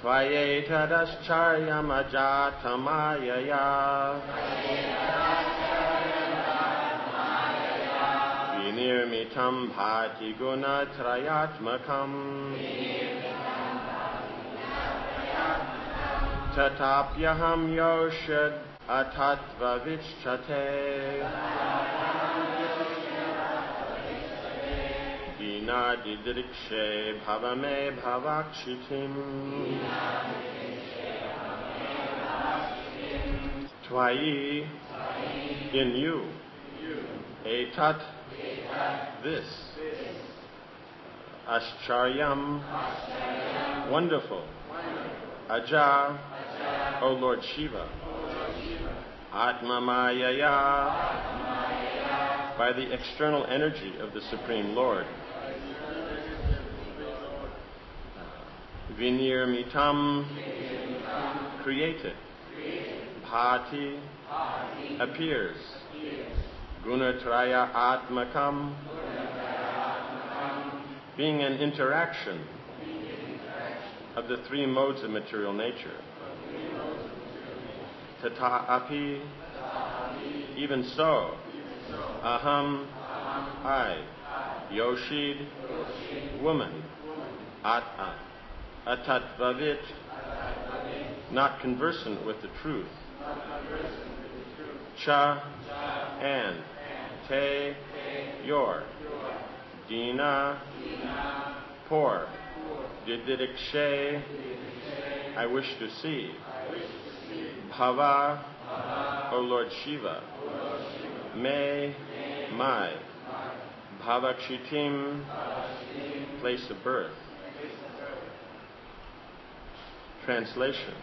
Tvayetadascharyamadjatamaya Vinirmitam bhati gunatrayatmakam Tatapyaham yoshad atatva vicchate Dina didrikshe bhavame bhavakshitim Tvayi in you etat this Ascharyam wonderful Aja O Lord Shiva Atmamayaya by the external energy of the Supreme Lord Vinirmitam created Bhati appears Gunatraya Atmakam being an interaction of the three modes of material nature. Tata api even so Aham I Yoshid woman Atatvavit not conversant with the truth Cha and Te your Dina poor Dididikshe I wish to see Bhava O Lord Shiva May my Bhavakshitim place of birth. Translation.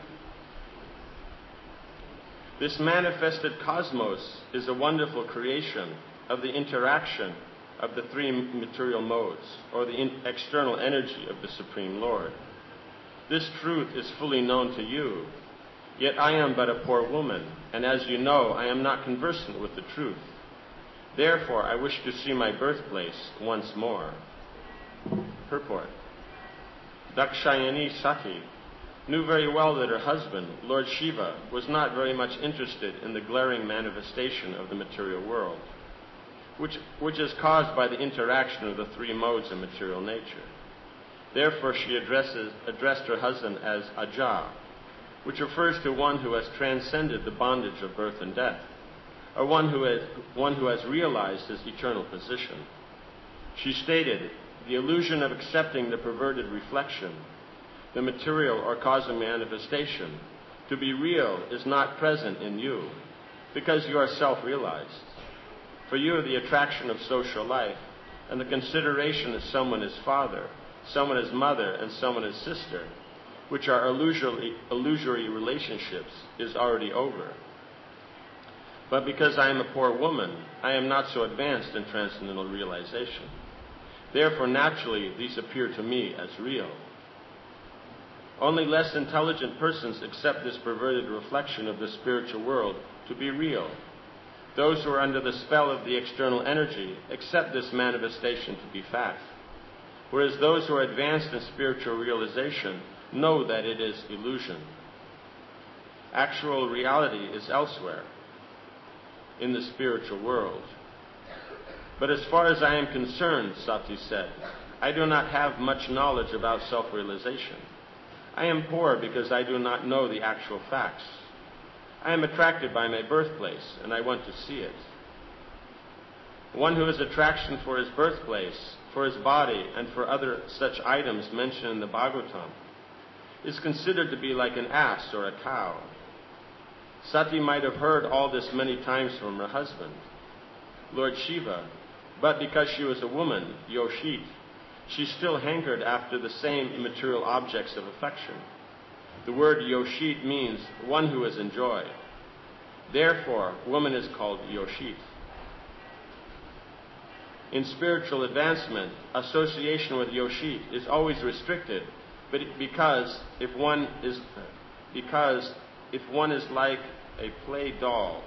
This manifested cosmos is a wonderful creation of the interaction of the three material modes, or the external energy of the Supreme Lord. This truth is fully known to you, yet I am but a poor woman, and as you know, I am not conversant with the truth. Therefore, I wish to see my birthplace once more. Purport. Dakshayani Sati knew very well that her husband, Lord Shiva, was not very much interested in the glaring manifestation of the material world, which is caused by the interaction of the three modes of material nature. Therefore, she addressed her husband as Aja, which refers to one who has transcended the bondage of birth and death, or one who has realized his eternal position. She stated, the illusion of accepting the perverted reflection, the material or causal manifestation, to be real is not present in you, because you are self-realized. For you, the attraction of social life and the consideration that someone is father, someone is mother, and someone is sister, which are illusory relationships, is already over. But because I am a poor woman, I am not so advanced in transcendental realization. Therefore, naturally, these appear to me as real. Only less intelligent persons accept this perverted reflection of the spiritual world to be real. Those who are under the spell of the external energy accept this manifestation to be fact, whereas those who are advanced in spiritual realization know that it is illusion. Actual reality is elsewhere, in the spiritual world. But as far as I am concerned, Sati said, I do not have much knowledge about self-realization. I am poor because I do not know the actual facts. I am attracted by my birthplace, and I want to see it. One who has attraction for his birthplace, for his body, and for other such items mentioned in the Bhagavatam, is considered to be like an ass or a cow. Sati might have heard all this many times from her husband, Lord Shiva, but because she was a woman, Yoshit, she still hankered after the same material objects of affection. The word Yoshit means one who is enjoyed. Therefore, woman is called Yoshit. In spiritual advancement, association with Yoshit is always restricted, but because if one is like a play doll,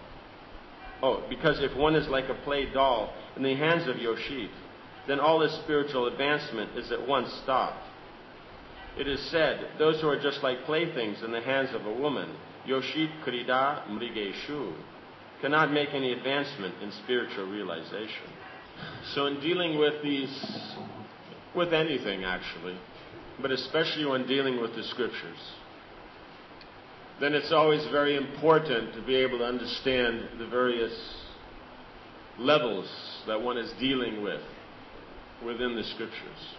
in the hands of Yoshit, then all his spiritual advancement is at once stopped. It is said, those who are just like playthings in the hands of a woman, yoshit krida mrigeshu, cannot make any advancement in spiritual realization. So in dealing with with anything actually, but especially when dealing with the scriptures, then it's always very important to be able to understand the various levels that one is dealing with within the scriptures.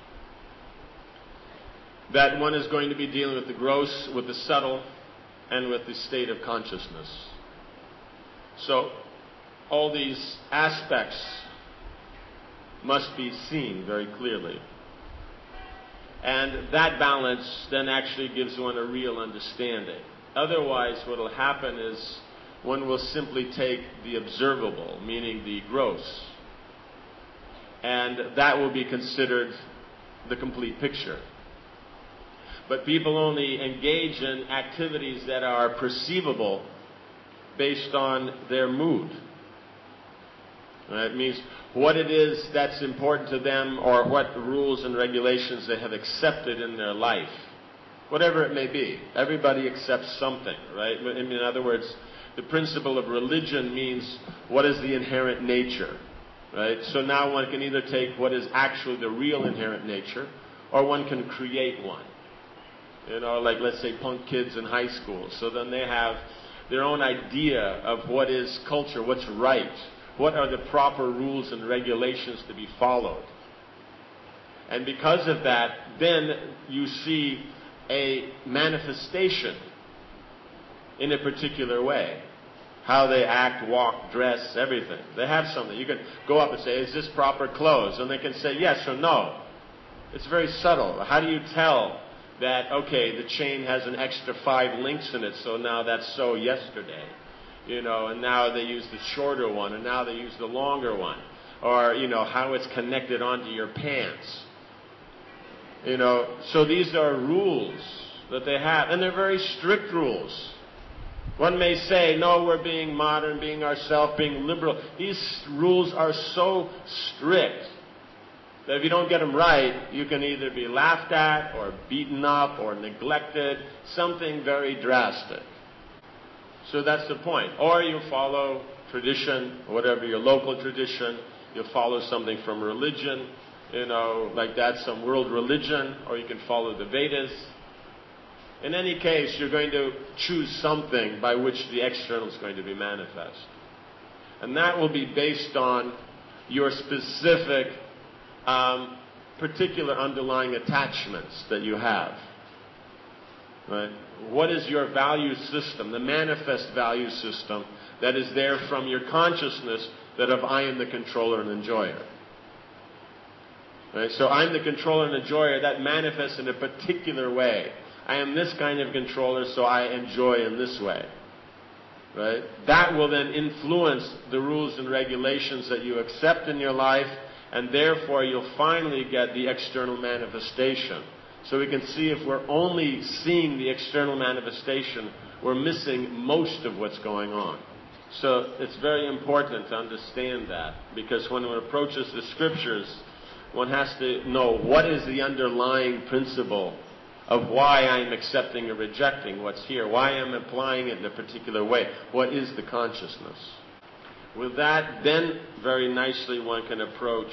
That one is going to be dealing with the gross, with the subtle, and with the state of consciousness. So, all these aspects must be seen very clearly. And that balance then actually gives one a real understanding. Otherwise, what will happen is one will simply take the observable, meaning the gross, and that will be considered the complete picture. But people only engage in activities that are perceivable based on their mood. It means what it is that's important to them, or what rules and regulations they have accepted in their life. Whatever it may be. Everybody accepts something, right? In other words, the principle of religion means what is the inherent nature, right? So now one can either take what is actually the real inherent nature, or one can create one. You know, like let's say punk kids in high school. So then they have their own idea of what is culture, what's right, what are the proper rules and regulations to be followed. And because of that, then you see a manifestation in a particular way. How they act, walk, dress, everything. They have something. You can go up and say, is this proper clothes? And they can say yes or no. It's very subtle. How do you tell that, okay, the chain has an extra 5 links in it, so now that's so yesterday? You know, and now they use the shorter one, and now they use the longer one. Or, you know, how it's connected onto your pants. You know, so these are rules that they have, and they're very strict rules. One may say, no, we're being modern, being ourselves, being liberal. These rules are so strict that if you don't get them right, you can either be laughed at or beaten up or neglected, something very drastic. So that's the point. Or you follow tradition, whatever your local tradition, you follow something from religion, you know, like that's some world religion, or you can follow the Vedas. In any case, you're going to choose something by which the external is going to be manifest. And that will be based on your specific, particular underlying attachments that you have. Right? What is your value system, the manifest value system that is there from your consciousness that of I am the controller and enjoyer? Right? So I'm the controller and enjoyer, that manifests in a particular way. I am this kind of controller, so I enjoy in this way. Right? That will then influence the rules and regulations that you accept in your life, and therefore you'll finally get the external manifestation. So we can see if we're only seeing the external manifestation, we're missing most of what's going on. So it's very important to understand that, because when one approaches the scriptures, one has to know what is the underlying principle of why I'm accepting or rejecting what's here, why I'm applying it in a particular way. What is the consciousness? With that, then very nicely one can approach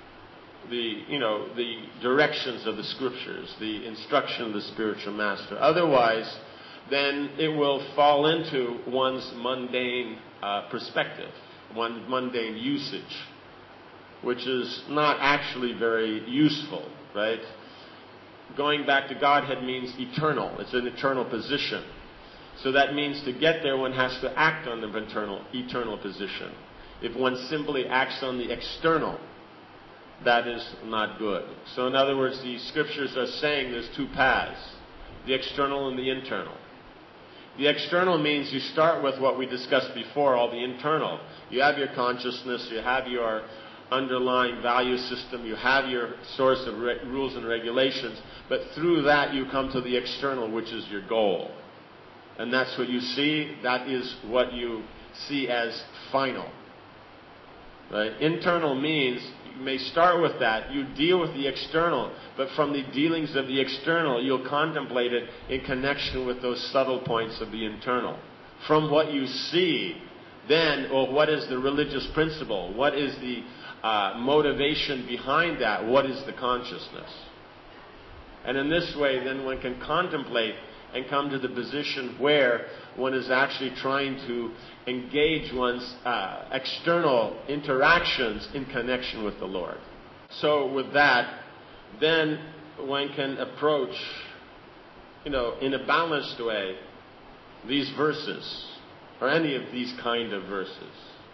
the directions of the scriptures, the instruction of the spiritual master. Otherwise, then it will fall into one's mundane perspective, one's mundane usage, which is not actually very useful, right? Going back to Godhead means eternal. It's an eternal position. So that means to get there, one has to act on the eternal position. If one simply acts on the external, that is not good. So in other words, the scriptures are saying there's 2 paths, the external and the internal. The external means you start with what we discussed before, all the internal. You have your consciousness, you have your underlying value system, you have your source of rules and regulations, but through that you come to the external, which is your goal. And that's what you see, that is what you see as final. Right? Internal means you may start with that. You deal with the external, but from the dealings of the external, you'll contemplate it in connection with those subtle points of the internal. From what you see, then, well, what is the religious principle? What is the motivation behind that? What is the consciousness? And in this way, then one can contemplate and come to the position where one is actually trying to engage one's external interactions in connection with the Lord. So with that, then one can approach, in a balanced way, these verses, or any of these kind of verses.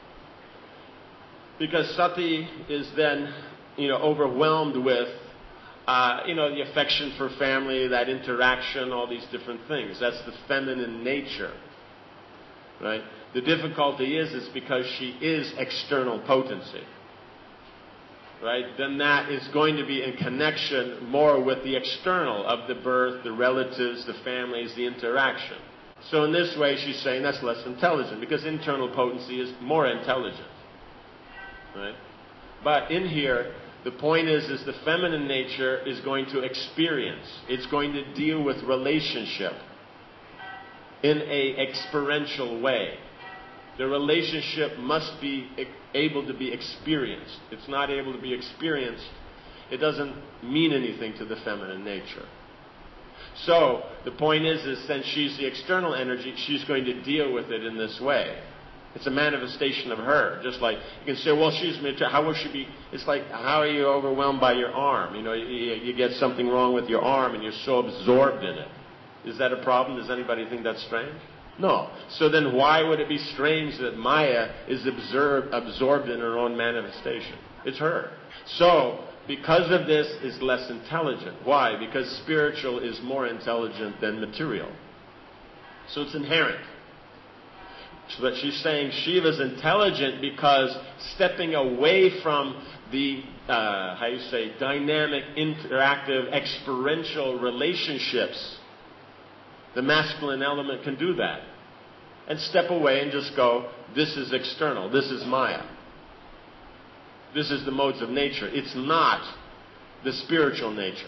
Because sati is then, overwhelmed with the affection for family, that interaction, all these different things. That's the feminine nature, right? The difficulty is because she is external potency, right? Then that is going to be in connection more with the external of the birth, the relatives, the families, the interaction. So in this way, she's saying that's less intelligent, because internal potency is more intelligent, right? But in here, the point is the feminine nature is going to experience. It's going to deal with relationship in an experiential way. The relationship must be able to be experienced. If it's not able to be experienced, it doesn't mean anything to the feminine nature. So the point is since she's the external energy, she's going to deal with it in this way. It's a manifestation of her. Just like you can say, well, she's material. How will she be? It's like, how are you overwhelmed by your arm? You get something wrong with your arm and you're so absorbed in it. Is that a problem? Does anybody think that's strange? No. So then why would it be strange that Maya is absorbed in her own manifestation? It's her. So, because of this, is less intelligent. Why? Because spiritual is more intelligent than material. So it's inherent. But she's saying Shiva's intelligent because stepping away from the, dynamic, interactive, experiential relationships, the masculine element can do that. And step away and just go, this is external, this is Maya. This is the modes of nature. It's not the spiritual nature.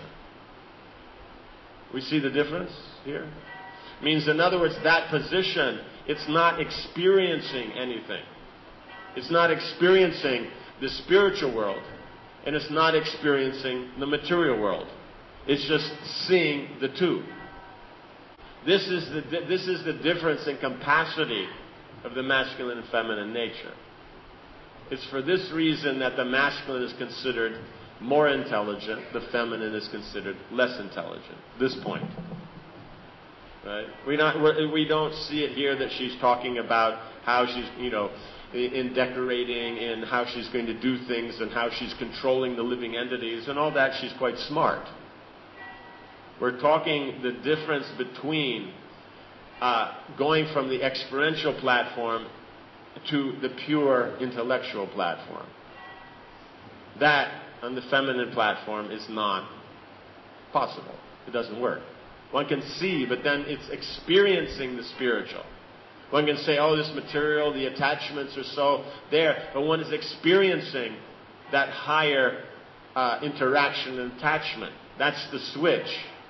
We see the difference here? Means, in other words, that position, it's not experiencing anything. It's not experiencing the spiritual world. And it's not experiencing the material world. It's just seeing the two. This is the difference in capacity of the masculine and feminine nature. It's for this reason that the masculine is considered more intelligent, the feminine is considered less intelligent. This point. Right? We don't see it here that she's talking about how she's, in decorating and how she's going to do things and how she's controlling the living entities and all that. She's quite smart. We're talking the difference between going from the experiential platform to the pure intellectual platform. That, on the feminine platform, is not possible. It doesn't work. One can see, but then it's experiencing the spiritual. One can say, oh, this material, the attachments are so there, but one is experiencing that higher interaction and attachment. That's the switch.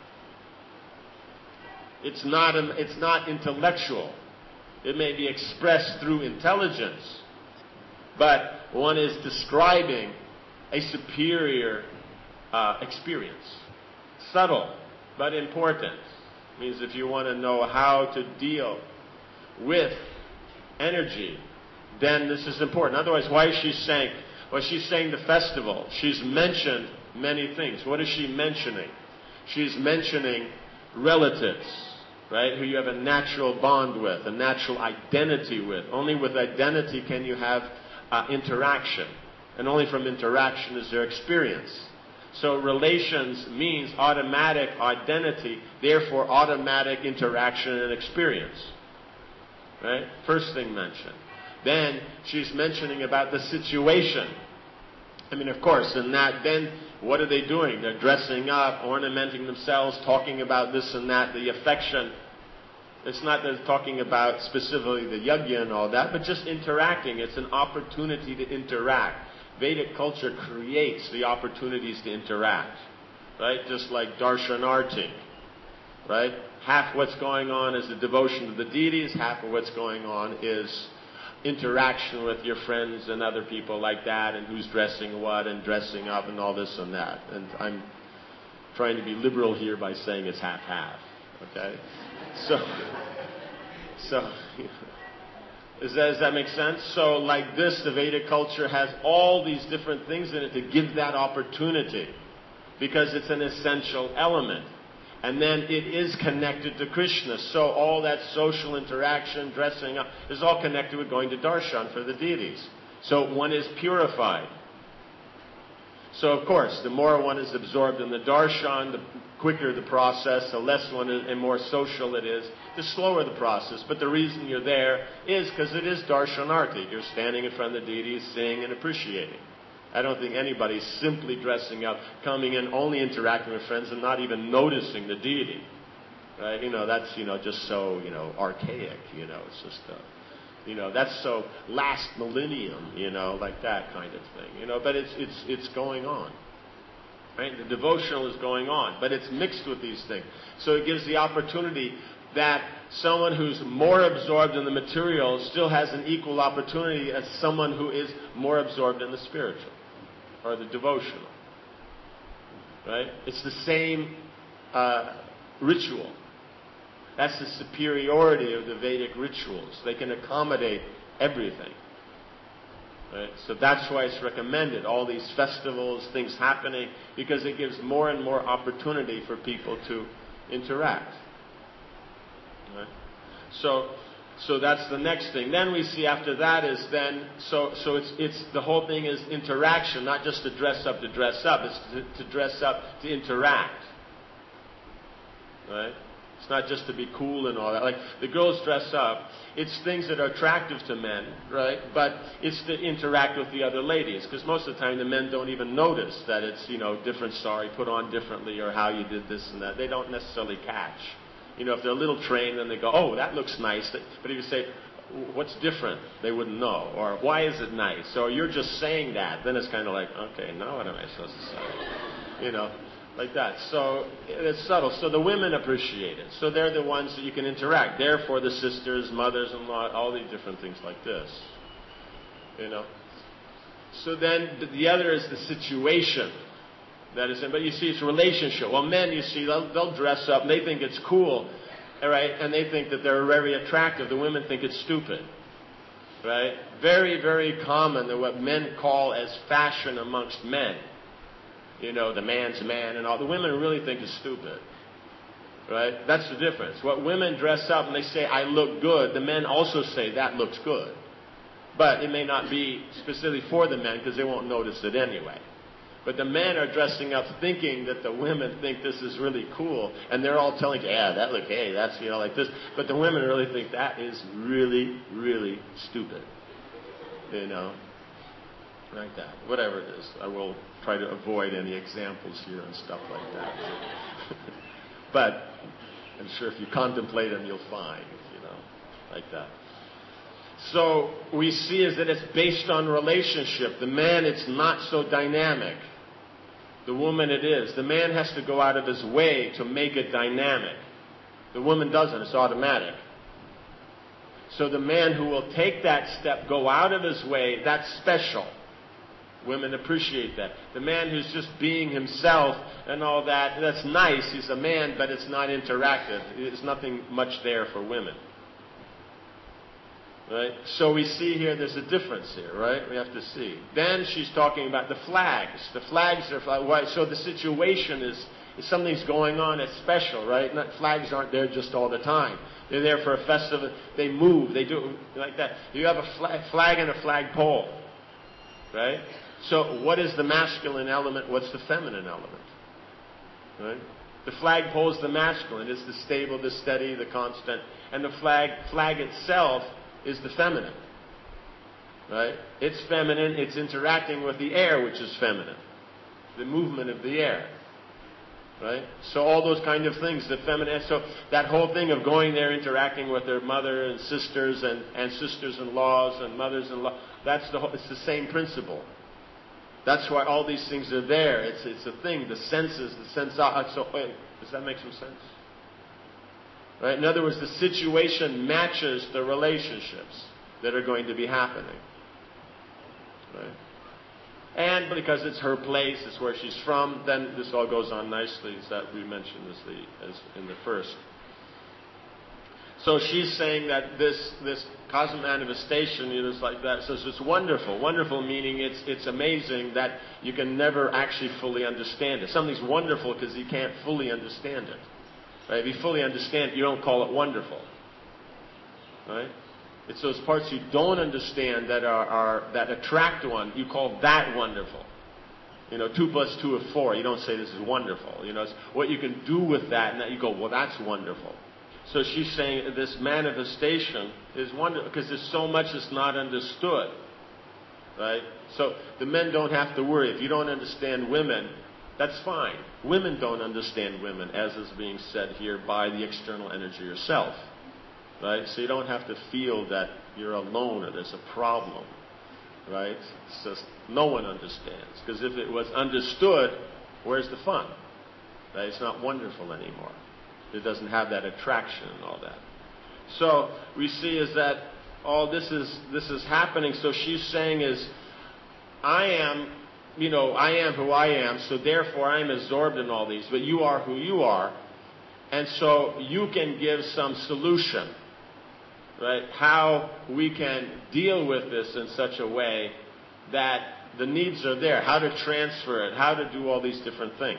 It's not intellectual. It may be expressed through intelligence, but one is describing a superior experience. Subtle, but important. Means if you want to know how to deal with energy, then this is important. Otherwise, why is she saying? Well, she's saying the festival. She's mentioned many things. What is she mentioning? She's mentioning relatives, right, who you have a natural bond with, a natural identity with. Only with identity can you have interaction. And only from interaction is there experience. So relations means automatic identity, therefore automatic interaction and experience. Right? First thing mentioned. Then she's mentioning about the situation. Of course, in that, then what are they doing? They're dressing up, ornamenting themselves, talking about this and that, the affection. It's not that they're talking about specifically the yajna and all that, but just interacting. It's an opportunity to interact. Vedic culture creates the opportunities to interact, right? Just like darshanarti, right? Half what's going on is the devotion to the deities, half of what's going on is interaction with your friends and other people like that, and who's dressing what and dressing up and all this and that. And I'm trying to be liberal here by saying it's half-half, okay? So does that make sense? So like this, the Vedic culture has all these different things in it to give that opportunity, because it's an essential element. And then it is connected to Krishna. So all that social interaction, dressing up, is all connected with going to darshan for the deities. So one is purified. So of course, the more one is absorbed in the darshan, the quicker the process, the less one is, and more social it is, the slower the process. But the reason you're there is because it is darshanarti. You're standing in front of the deities, seeing and appreciating. I don't think anybody's simply dressing up, coming in, only interacting with friends and not even noticing the deity. Right? That's, just so, archaic, it's just, that's so last millennium, like that kind of thing, but it's going on. Right? The devotional is going on, but it's mixed with these things. So it gives the opportunity that someone who's more absorbed in the material still has an equal opportunity as someone who is more absorbed in the spiritual or the devotional. Right? It's the same ritual. That's the superiority of the Vedic rituals. They can accommodate everything. Right? So that's why it's recommended, all these festivals, things happening, because it gives more and more opportunity for people to interact. Right? So that's the next thing. Then we see after that is then, so it's the whole thing is interaction, not just to dress up. It's to dress up to interact. Right? It's not just to be cool and all that. Like the girls dress up, it's things that are attractive to men, right? But it's to interact with the other ladies, because most of the time the men don't even notice that it's, different sari put on differently or how you did this and that. They don't necessarily catch. If they're a little trained, then they go, oh, that looks nice. But if you say, what's different? They wouldn't know. Or why is it nice? Or you're just saying that. Then it's kind of like, okay, now what am I supposed to say? Like that. So it's subtle. So the women appreciate it. So they're the ones that you can interact. Therefore, the sisters, mothers-in-law, all these different things like this. So then the other is the situation. That is, but you see, it's a relationship. Well, men, you see, they'll dress up, and they think it's cool, all right, and they think that they're very attractive. The women think it's stupid, right? Very, very common that what men call as fashion amongst men. The man's man and all. The women really think it's stupid, right? That's the difference. What women dress up and they say, I look good, the men also say, that looks good. But it may not be specifically for the men because they won't notice it anyway. But the men are dressing up thinking that the women think this is really cool. And they're all telling you, yeah, that look, hey, that's, like this. But the women really think that is really, really stupid. Like that. Whatever it is. I will try to avoid any examples here and stuff like that. But I'm sure if you contemplate them, you'll find, like that. So we see is that it's based on relationship. The man, it's not so dynamic. The woman, it is. The man has to go out of his way to make it dynamic. The woman doesn't. It's automatic. So the man who will take that step, go out of his way, that's special. Women appreciate that. The man who's just being himself and all that, that's nice. He's a man, but it's not interactive. There's nothing much there for women. Right? So we see here there's a difference here, right? We have to see. Then she's talking about the flags. The flags are, so the situation is something's going on that's special, right? Flags aren't there just all the time. They're there for a festival. They move. They do like that. You have a flag and a flagpole, right? So what is the masculine element? What's the feminine element? Right? The flagpole is the masculine. It's the stable, the steady, the constant. And the flag itself is the feminine. Right? It's feminine. It's interacting with the air, which is feminine. The movement of the air. Right? So all those kind of things, the feminine. So that whole thing of going there, interacting with their mother and sisters and sisters-in-laws and mothers-in-law, it's the same principle. That's why all these things are there. It's a thing. The senses, the sense. So wait, does that make some sense? Right? In other words, the situation matches the relationships that are going to be happening. Right? And because it's her place, it's where she's from, then this all goes on nicely, as that we mentioned as in the first. So she's saying that this cosmic manifestation is like that. So it's wonderful. Wonderful meaning it's amazing that you can never actually fully understand it. Something's wonderful because you can't fully understand it. Right? If you fully understand it, you don't call it wonderful. Right? It's those parts you don't understand that that attract one. You call that wonderful. 2 + 2 is 4. You don't say this is wonderful. It's what you can do with that, and that you go, well, that's wonderful. So she's saying this manifestation is wonderful because there's so much that's not understood. Right? So the men don't have to worry. If you don't understand women, that's fine. Women don't understand women, as is being said here by the external energy yourself. Right? So you don't have to feel that you're alone or there's a problem. Right? It's just no one understands. Because if it was understood, where's the fun? Right? It's not wonderful anymore. It doesn't have that attraction and all that. So we see is that all this is happening. So she's saying is, I am who I am, so therefore I am absorbed in all these, but you are who you are, and so you can give some solution. Right? How we can deal with this in such a way that the needs are there. How to transfer it. How to do all these different things.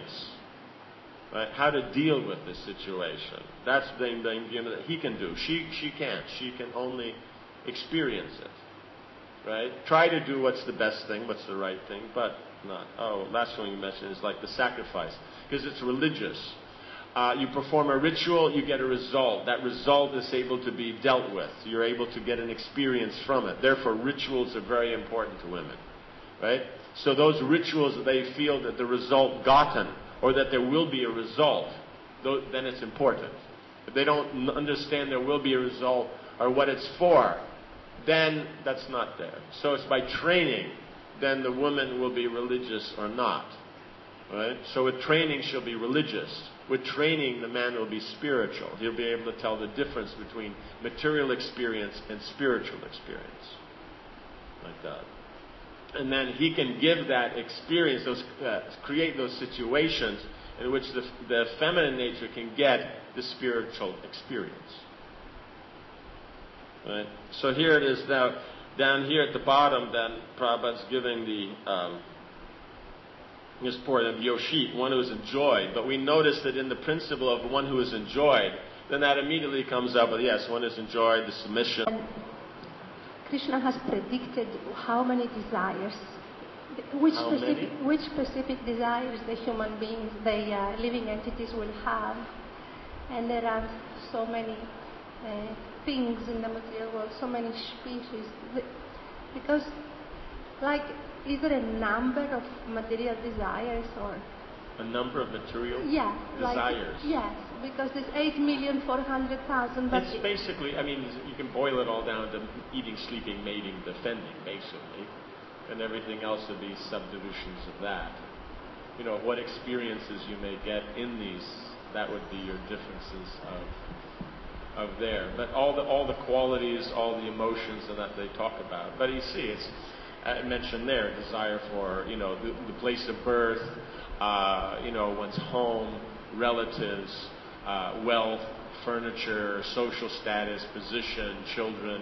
Right? How to deal with this situation. That's the thing that he can do. She can't. She can only experience it. Right? Try to do what's the best thing, what's the right thing, but not. Oh, last one you mentioned is like the sacrifice. Because it's religious. You perform a ritual, you get a result. That result is able to be dealt with. You're able to get an experience from it. Therefore, rituals are very important to women. Right? So those rituals that they feel that the result gotten, or that there will be a result, then it's important. If they don't understand there will be a result or what it's for, then that's not there. So it's by training, then the woman will be religious or not. Right? So with training, she'll be religious. With training, the man will be spiritual. He'll be able to tell the difference between material experience and spiritual experience. Like that. And then he can give that experience, create those situations in which the feminine nature can get the spiritual experience. Right? So here it is now, down here at the bottom, then Prabhupada's giving this part of Yoshit, one who is enjoyed. But we notice that in the principle of one who is enjoyed, then that immediately comes up with, yes, one is enjoyed, the submission. Krishna has predicted how many desires, which specific desires the human beings, the living entities will have. And there are so many things in the material world, so many species. Because, is there a number of material desires or? A number of material desires? Yes, because there's 8,400,000. It's basically, you can boil it all down to eating, sleeping, mating, defending, basically. And everything else would be subdivisions of that. What experiences you may get in these, that would be your differences of there. But all the qualities, all the emotions and that they talk about. But you see, it's, I mentioned there, desire for, the place of birth, one's home, relatives, wealth, furniture, social status, position, children,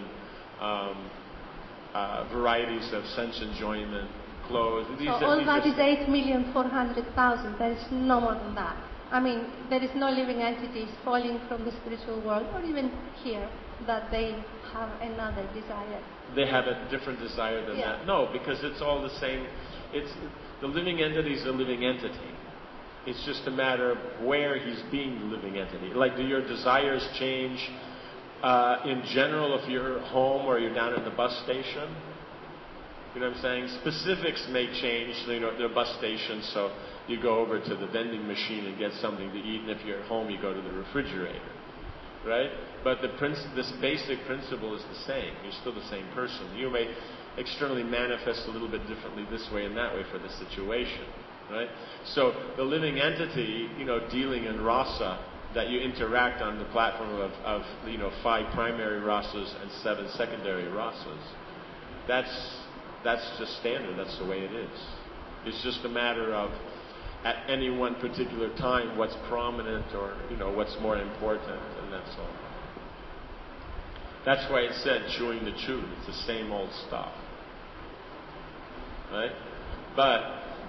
varieties of sense enjoyment, clothes. All that is 8,400,000. There is no more than that. There is no living entities falling from the spiritual world, or even here, that they have another desire. They have a different desire than that. No, because it's all the same. It's the living entity is a living entity. It's just a matter of where he's being the living entity. Like, do your desires change in general if you're home or you're down at the bus station? You know what I'm saying? Specifics may change. The bus station, so you go over to the vending machine and get something to eat, and if you're at home, you go to the refrigerator. Right? But this basic principle is the same. You're still the same person. You may externally manifest a little bit differently this way and that way for the situation, right? So the living entity, dealing in rasa, that you interact on the platform of 5 primary rasas and 7 secondary rasas, that's just standard. That's the way it is. It's just a matter of, at any one particular time, what's prominent or what's more important, and that's all. That's why it said chewing the chew. It's the same old stuff, right? But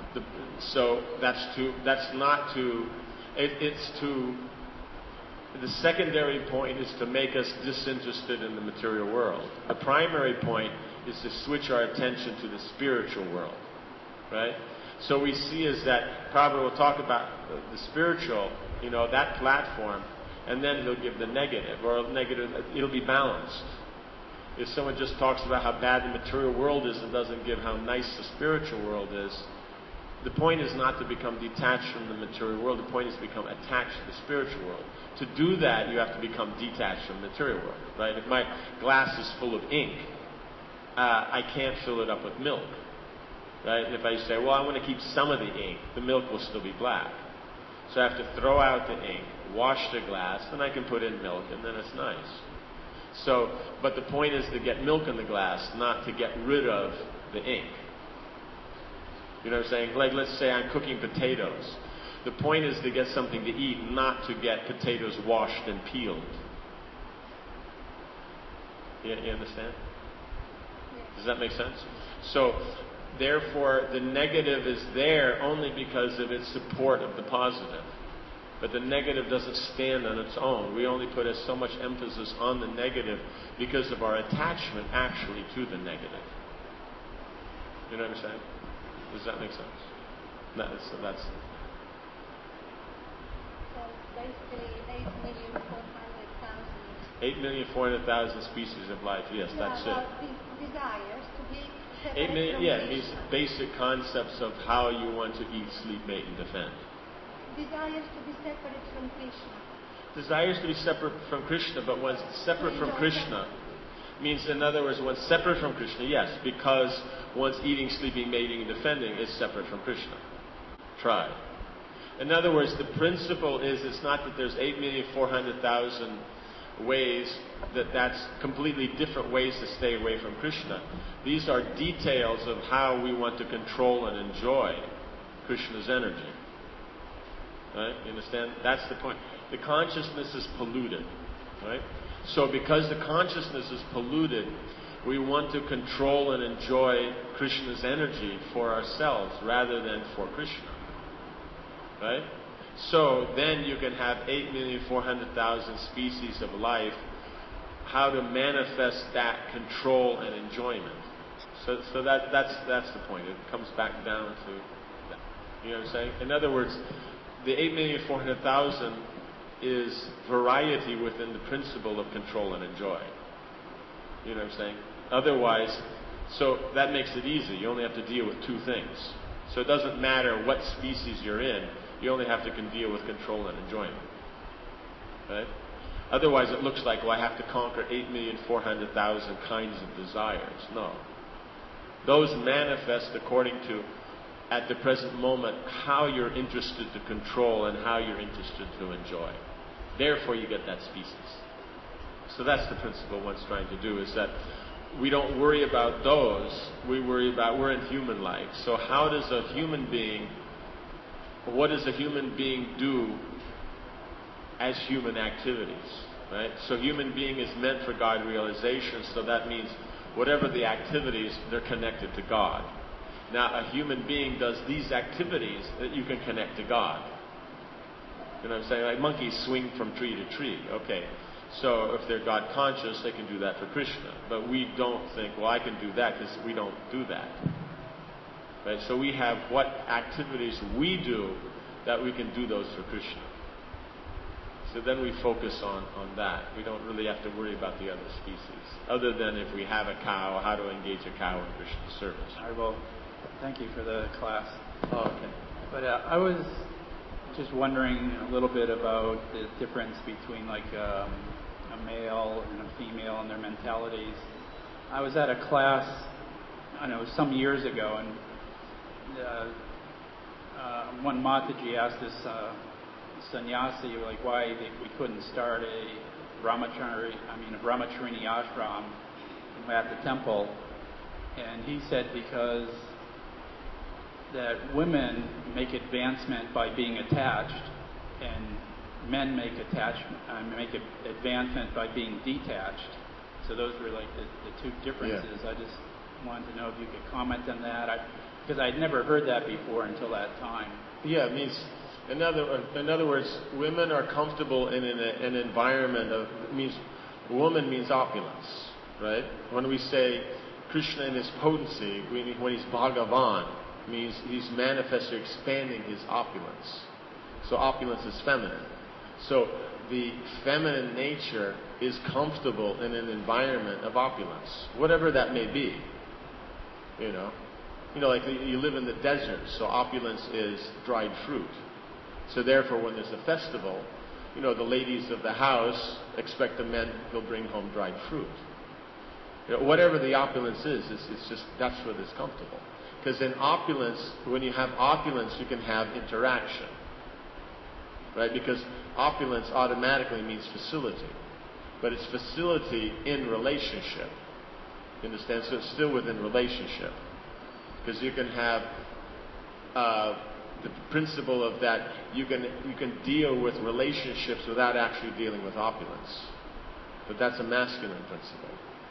the secondary point is to make us disinterested in the material world. The primary point is to switch our attention to the spiritual world, right? So we see is that Prabhupada will talk about the spiritual, that platform, and then he'll give the negative, it'll be balanced. If someone just talks about how bad the material world is and doesn't give how nice the spiritual world is, the point is not to become detached from the material world. The point is to become attached to the spiritual world. To do that, you have to become detached from the material world, right? If my glass is full of ink, I can't fill it up with milk, right? And if I say, well, I want to keep some of the ink, the milk will still be black. So I have to throw out the ink, wash the glass, then I can put in milk, and then it's nice. But the point is to get milk in the glass, not to get rid of the ink. You know what I'm saying? Like, let's say I'm cooking potatoes. The point is to get something to eat, not to get potatoes washed and peeled. You understand? Does that make sense? So, therefore, the negative is there only because of its support of the positive. But the negative doesn't stand on its own. We only put so much emphasis on the negative because of our attachment actually to the negative. You know what I'm saying? Does that make sense? That's So basically 8,400,000 species of life. Yes, that's it. Desires to be 8 million, it means basic concepts of how you want to eat, sleep, mate, and defend. Desires to be separate from Krishna. Desires to be separate from Krishna, but one's separate from Krishna means, in other words, one's separate from Krishna, yes, because one's eating, sleeping, mating, and defending is separate from Krishna. Try. In other words, the principle is, it's not that there's 8,400,000 ways, that's completely different ways to stay away from Krishna. These are details of how we want to control and enjoy Krishna's energy. Right? You understand? That's the point. The consciousness is polluted. Right? So because the consciousness is polluted, we want to control and enjoy Krishna's energy for ourselves rather than for Krishna. Right? So then you can have 8,400,000 species of life, how to manifest that control and enjoyment. So that's the point. It comes back down to that. You know what I'm saying? In other words, the 8,400,000 is variety within the principle of control and enjoy. You know what I'm saying? Otherwise, so that makes it easy. You only have to deal with 2 things. So it doesn't matter what species you're in, you only have to deal with control and enjoyment. Right? Otherwise it looks like, well, I have to conquer 8,400,000 kinds of desires. No. Those manifest according to, at the present moment, how you're interested to control and how you're interested to enjoy. Therefore you get that species. So that's the principle one's trying to do, is that we don't worry about those, we worry about, we're in human life. So how does a human being, what does a human being do as human activities? Right? So human being is meant for God realization, so that means whatever the activities, they're connected to God. Now a human being does these activities that you can connect to God. You know what I'm saying? Like monkeys swing from tree to tree. Okay. So if they're God conscious, they can do that for Krishna. But we don't think, well, I can do that, because we don't do that. Right? So we have what activities we do that we can do those for Krishna. So then we focus on that. We don't really have to worry about the other species. Other than if we have a cow, how to engage a cow in Krishna's service. All right, well, thank you for the class. Oh, okay. But I was just wondering a little bit about the difference between like a a male and a female and their mentalities. I was at a class, I know, some years ago, and one Mataji asked this sannyasi, like, why we couldn't start a brahmacharini ashram at the temple. And he said because that women make advancement by being attached, and men make advancement by being detached. So those were like the two differences. Yeah. I just wanted to know if you could comment on that, because I'd never heard that before until that time. Yeah, it means, in other words, women are comfortable in an environment of, woman means opulence, right? When we say Krishna in his potency, when he's Bhagavan, means he's manifesting, expanding his opulence. So opulence is feminine. So the feminine nature is comfortable in an environment of opulence, whatever that may be. Like you live in the desert, so opulence is dried fruit. So therefore, when there's a festival, the ladies of the house expect the men who'll bring home dried fruit. Whatever the opulence is, it's just, that's what is comfortable. Because in opulence, when you have opulence, you can have interaction. Right? Because opulence automatically means facility. But it's facility in relationship. You understand? So it's still within relationship. Because you can have the principle of that you can deal with relationships without actually dealing with opulence. But that's a masculine principle.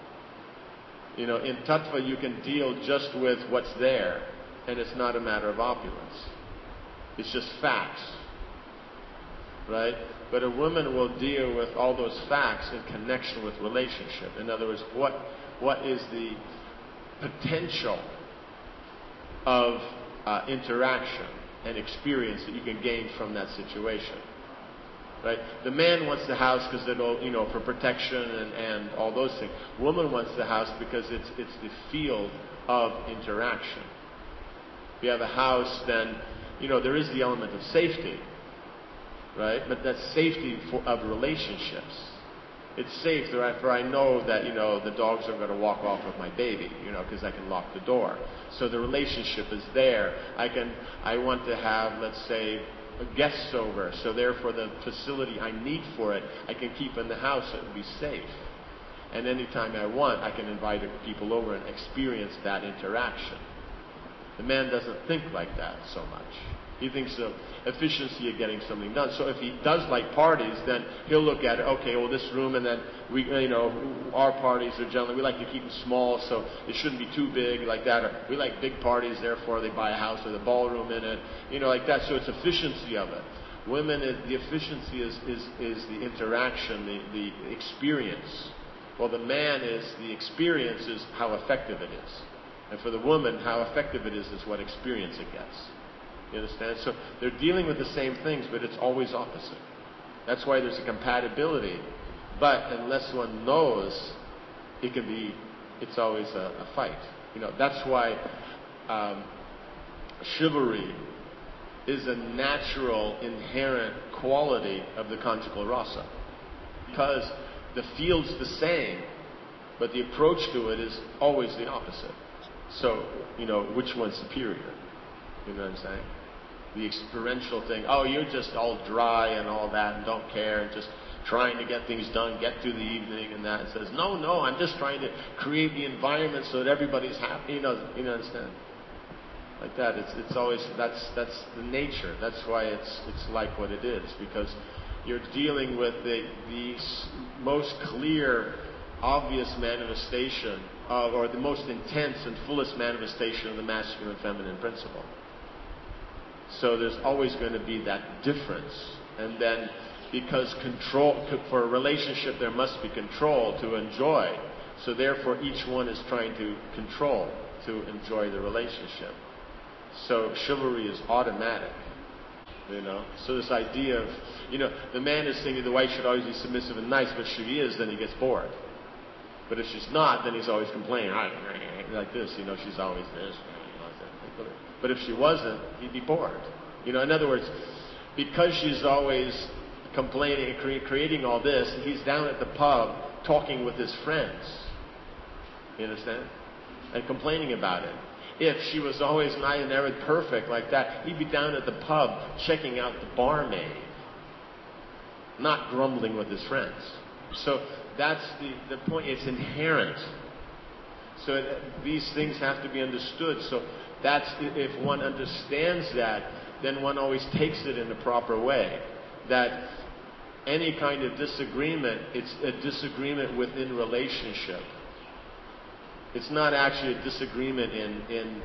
In tattva you can deal just with what's there, and it's not a matter of opulence. It's just facts. Right? But a woman will deal with all those facts in connection with relationship. In other words, what is the potential of interaction and experience that you can gain from that situation. Right? The man wants the house because it'll, for protection and all those things. Woman wants the house because it's the field of interaction. If you have a house, then, there is the element of safety. Right? But that's safety of relationships. It's safe, for I know that, the dogs are going to walk off with my baby, because I can lock the door. So the relationship is there. I want to have, let's say, guests over, so therefore the facility I need for it, I can keep in the house, it will be safe. And anytime I want, I can invite people over and experience that interaction. The man doesn't think like that so much. He thinks of efficiency of getting something done. So if he does like parties, then he'll look at it, okay, well, this room, and then we, our parties are generally, we like to keep them small, so it shouldn't be too big like that. Or we like big parties, therefore they buy a house with a ballroom in it, like that. So it's efficiency of it. Women, the efficiency is the interaction, the experience. Well, the man is, the experience is how effective it is. And for the woman, how effective it is what experience it gets. You understand? So they're dealing with the same things, but it's always opposite. That's why there's a compatibility. But unless one knows, it's always a fight. That's why chivalry is a natural, inherent quality of the conjugal rasa. Because the field's the same, but the approach to it is always the opposite. So, which one's superior? You know what I'm saying? The experiential thing, you're just all dry and all that and don't care and just trying to get things done, get through the evening and that. It says, no, I'm just trying to create the environment so that everybody's happy. You understand? Like that. It's always, that's the nature. That's why it's like what it is, because you're dealing with the most clear, obvious manifestation or the most intense and fullest manifestation of the masculine and feminine principle. So there's always going to be that difference. And then because for a relationship there must be control to enjoy. So therefore each one is trying to control to enjoy the relationship. So chivalry is automatic. So this idea of, the man is thinking the wife should always be submissive and nice, but if she is, then he gets bored. But if she's not, then he's always complaining, like this, she's always this. But if she wasn't, he'd be bored. In other words, because she's always complaining, creating all this, and he's down at the pub talking with his friends. You understand? And complaining about it. If she was always nice and never perfect like that, he'd be down at the pub checking out the barmaid, not grumbling with his friends. So that's the point. It's inherent. So these things have to be understood. So that's, if one understands that, then one always takes it in the proper way. That any kind of disagreement, it's a disagreement within relationship. It's not actually a disagreement in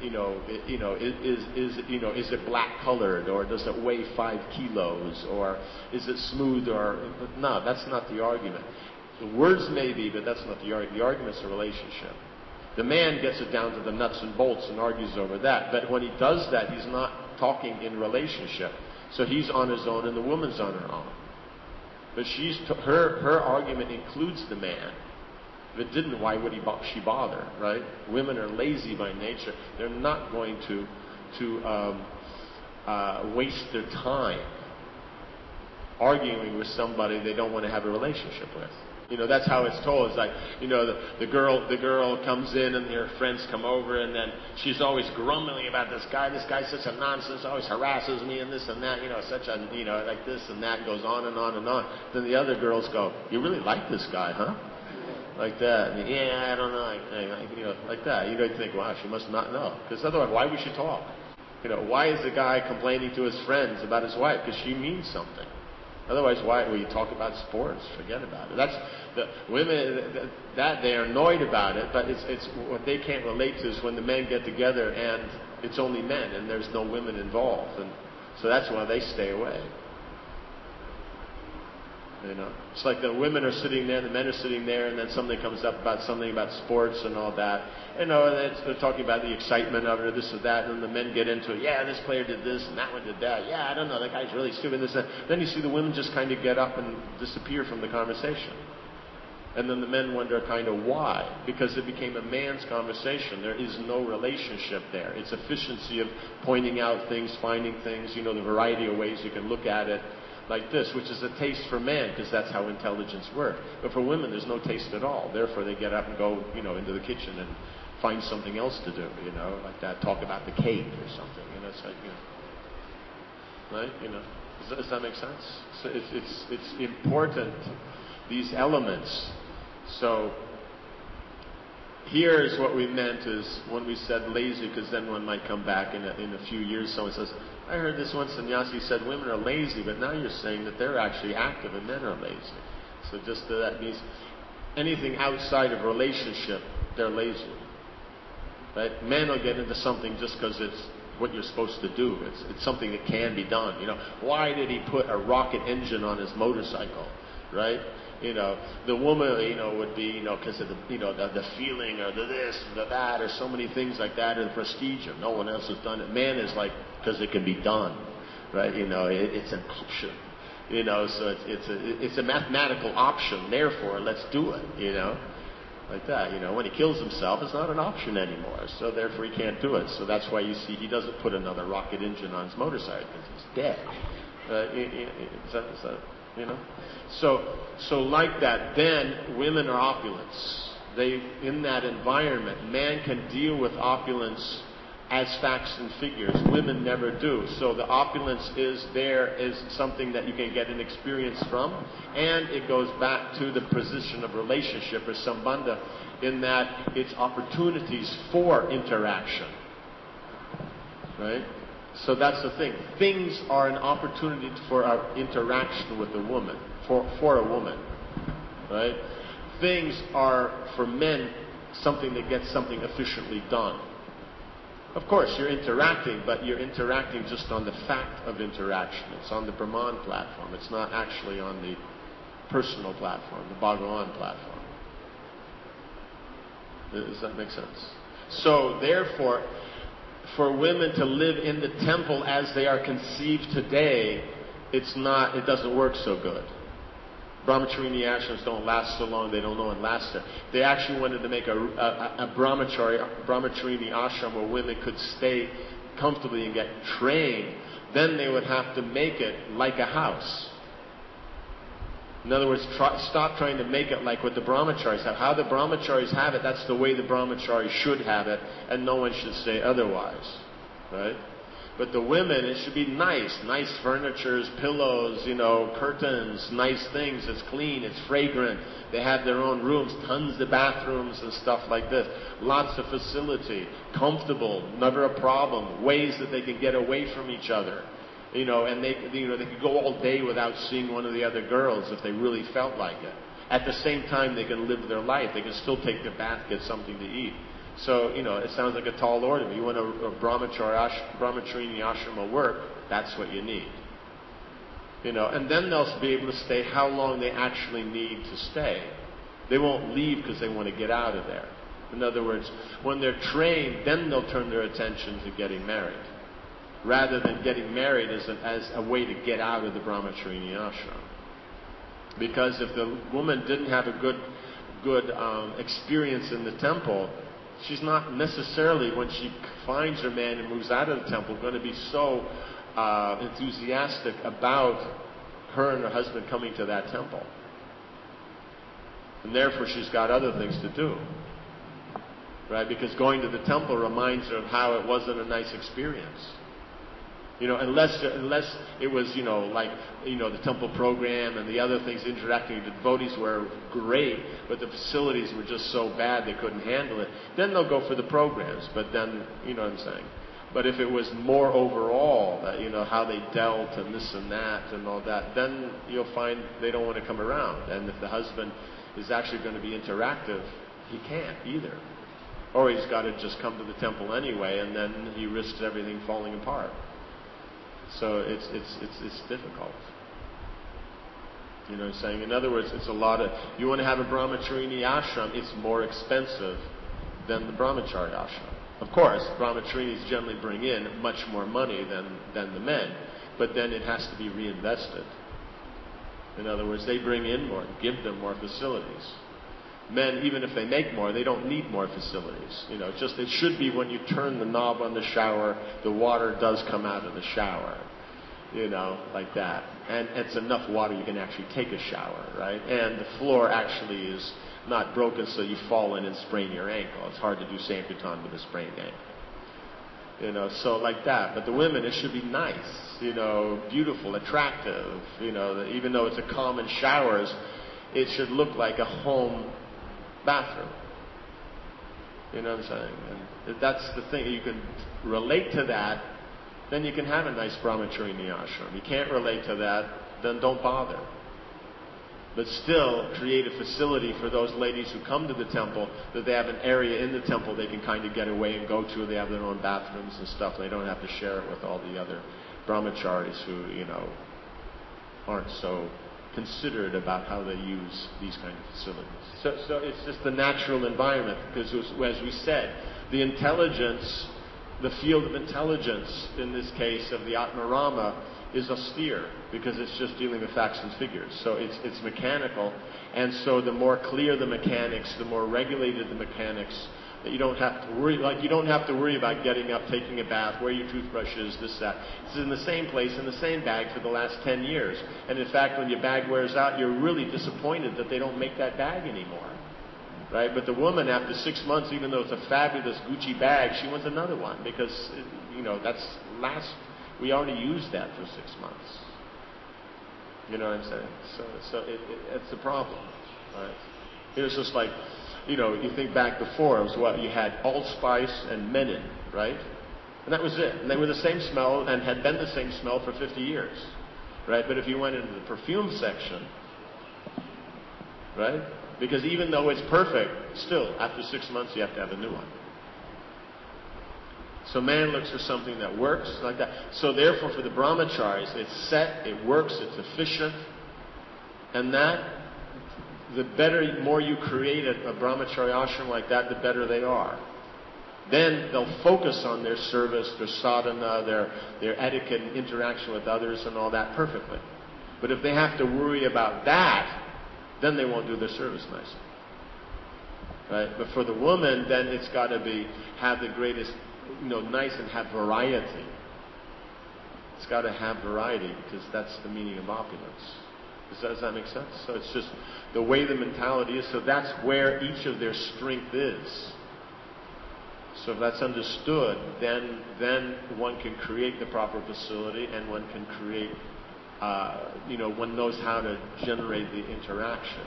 is it black colored, or does it weigh 5 kilos, or is it smooth, or no, that's not the argument. The words may be, but that's not the argument. The argument's a relationship. The man gets it down to the nuts and bolts and argues over that. But when he does that, he's not talking in relationship. So he's on his own and the woman's on her own. But her argument includes the man. If it didn't, why would she bother, right? Women are lazy by nature. They're not going to waste their time arguing with somebody they don't want to have a relationship with. That's how it's told. It's like, the girl comes in and her friends come over, and then she's always grumbling about this guy. This guy's such a nonsense, always harasses me and this and that, such a, like this and that, goes on and on and on. Then the other girls go, you really like this guy, huh? Like that. And, yeah, I don't know. Like that. You think, wow, she must not know. Because otherwise, why would she talk? Why is the guy complaining to his friends about his wife? Because she means something. Otherwise, why? Well, you talk about sports. Forget about it. That's the women that they are annoyed about it, but it's what they can't relate to is when the men get together and it's only men and there's no women involved, and so that's why they stay away. It's like the women are sitting there, the men are sitting there, and then something comes up about something about sports and all that. They're talking about the excitement of it, or this or that, and the men get into it. Yeah, this player did this, and that one did that. Yeah, I don't know, that guy's really stupid. This and that. Then you see the women just kind of get up and disappear from the conversation. And then the men wonder kind of why. Because it became a man's conversation. There is no relationship there. It's efficiency of pointing out things, finding things, the variety of ways you can look at it. Like this, which is a taste for man, because that's how intelligence works. But for women, there's no taste at all. Therefore, they get up and go, into the kitchen and find something else to do, like that. Talk about the cake or something, It's like, right? Does that make sense? So it's important, these elements. So here is what we meant is when we said lazy, because then one might come back in a few years. Someone says, I heard this one sannyasi said women are lazy, but now you're saying that they're actually active and men are lazy. So just that means anything outside of relationship, they're lazy. Right? Men will get into something just because it's what you're supposed to do. It's something that can be done. Why did he put a rocket engine on his motorcycle? Right? The woman, would be, because of the feeling, or the this, the that, or so many things like that, or the prestige of no one else has done it. Man is like, because it can be done, right? It's an option, so it's a mathematical option. Therefore, let's do it, like that. When he kills himself, it's not an option anymore. So therefore, he can't do it. So that's why you see he doesn't put another rocket engine on his motorcycle because he's dead. So like that, then women are opulence. In that environment, man can deal with opulence as facts and figures. Women never do. So the opulence is something that you can get an experience from, and it goes back to the position of relationship or sambandha, in that it's opportunities for interaction. Right? So that's the thing. Things are an opportunity for our interaction with a woman, for a woman, right? Things are, for men, something that gets something efficiently done. Of course, you're interacting, but you're interacting just on the fact of interaction. It's on the Brahman platform. It's not actually on the personal platform, the Bhagavan platform. Does that make sense? So, therefore, for women to live in the temple as they are conceived today, it doesn't work so good. Brahmacharini ashrams don't last so long, they don't know it lasts there. They actually wanted to make a Brahmacharini ashram where women could stay comfortably and get trained. Then they would have to make it like a house. In other words, stop trying to make it like what the brahmacharis have. How the brahmacharis have it, that's the way the brahmacharis should have it, and no one should say otherwise. Right? But the women, it should be nice. Nice furnitures, pillows, curtains, nice things. It's clean, it's fragrant. They have their own rooms, tons of bathrooms and stuff like this. Lots of facility, comfortable, never a problem. Ways that they can get away from each other. And they could go all day without seeing one of the other girls if they really felt like it. At the same time, they can live their life. They can still take their bath, get something to eat. So, it sounds like a tall order. If you want a brahmacharini ashrama work, that's what you need. And then they'll be able to stay how long they actually need to stay. They won't leave because they want to get out of there. In other words, when they're trained, then they'll turn their attention to getting married, rather than getting married as a way to get out of the brahmacharini ashram. Because if the woman didn't have a good experience in the temple, she's not necessarily, when she finds her man and moves out of the temple, going to be so enthusiastic about her and her husband coming to that temple. And therefore she's got other things to do. Right? Because going to the temple reminds her of how it wasn't a nice experience. Unless it was, the temple program and the other things interacting with the devotees were great, but the facilities were just so bad they couldn't handle it, then they'll go for the programs. But then, you know what I'm saying? But if it was more overall, how they dealt and this and that and all that, then you'll find they don't want to come around. And if the husband is actually going to be interactive, he can't either. Or he's got to just come to the temple anyway, and then he risks everything falling apart. So it's difficult. You know what I'm saying? In other words, it's a lot of... You want to have a brahmacharini ashram, it's more expensive than the brahmachari ashram. Of course, brahmacharinis generally bring in much more money than the men, but then it has to be reinvested. In other words, they bring in more, give them more facilities. Men, even if they make more, they don't need more facilities. It should be when you turn the knob on the shower, the water does come out of the shower. Like that. And it's enough water you can actually take a shower, right? And the floor actually is not broken so you fall in and sprain your ankle. It's hard to do Sankirtan with a sprained ankle. So like that. But the women, it should be nice, beautiful, attractive, even though it's a common showers, it should look like a home bathroom. You know what I'm saying? And that's the thing. You can relate to that, then you can have a nice brahmacharini ashram. You can't relate to that, then don't bother. But still create a facility for those ladies who come to the temple, that they have an area in the temple they can kind of get away and go to. They have their own bathrooms and stuff. They don't have to share it with all the other brahmacharis who, aren't so considerate about how they use these kind of facilities. So it's just the natural environment, because as we said, the intelligence, the field of intelligence in this case of the Atmarama is austere, because it's just dealing with facts and figures. So it's mechanical, and so the more clear the mechanics, the more regulated the mechanics, that you don't have to worry. Like, you don't have to worry about getting up, taking a bath, where your toothbrush is, this, that. It's in the same place, in the same bag for the last 10 years. And in fact, when your bag wears out, you're really disappointed that they don't make that bag anymore. Right? But the woman, after 6 months, even though it's a fabulous Gucci bag, she wants another one, because, we already used that for 6 months. You know what I'm saying? So it's a problem. Right? It was just like, you think back before, it was what? You had allspice and menin, right? And that was it. And they were the same smell and had been the same smell for 50 years. Right? But if you went into the perfume section, right? Because even though it's perfect, still, after 6 months, you have to have a new one. So man looks for something that works like that. So therefore, for the brahmacharis, it's set, it works, it's efficient. And that, the better, more you create a brahmachari ashram like that, the better they are. Then they'll focus on their service, their sadhana, their etiquette and interaction with others and all that perfectly. But if they have to worry about that, then they won't do their service nicely. Right? But for the woman, then it's got to have the greatest, nice and have variety. It's got to have variety, because that's the meaning of opulence. Does that make sense? So it's just the way the mentality is. So that's where each of their strength is. So if that's understood, then one can create the proper facility, and one can create, one knows how to generate the interaction.